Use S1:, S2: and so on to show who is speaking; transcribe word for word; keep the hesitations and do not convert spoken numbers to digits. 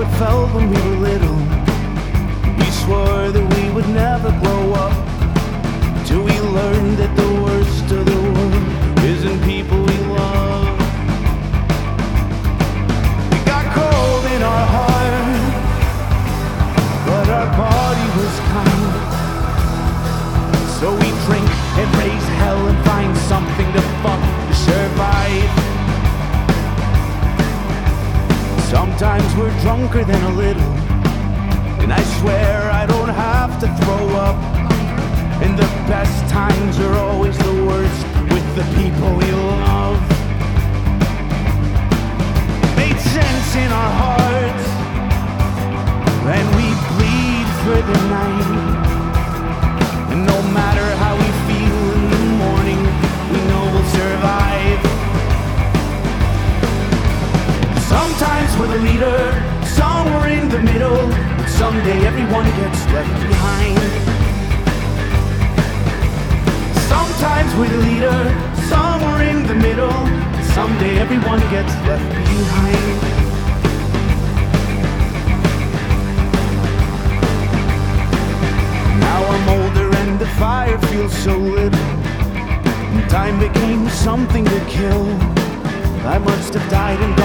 S1: it felt when we were little. We swore that we would never grow up, till we learned that the worst of the world isn't people we love. We got cold in our heart, but our body was kind. So we drink and raise hell and find something to fuck to survive. Sometimes we're drunker than a little, and I swear I don't have to throw up. And the best times are always the worst with the people we love. Made sense in our hearts, and we bleed for the night. And no matter how we feel in the morning, we know we'll survive. Sometimes we're the leader, somewhere in the middle, but someday everyone gets left behind. Sometimes we're the leader, somewhere in the middle, but someday everyone gets left behind. Now I'm older and the fire feels so little, and time became something to kill. I must have died in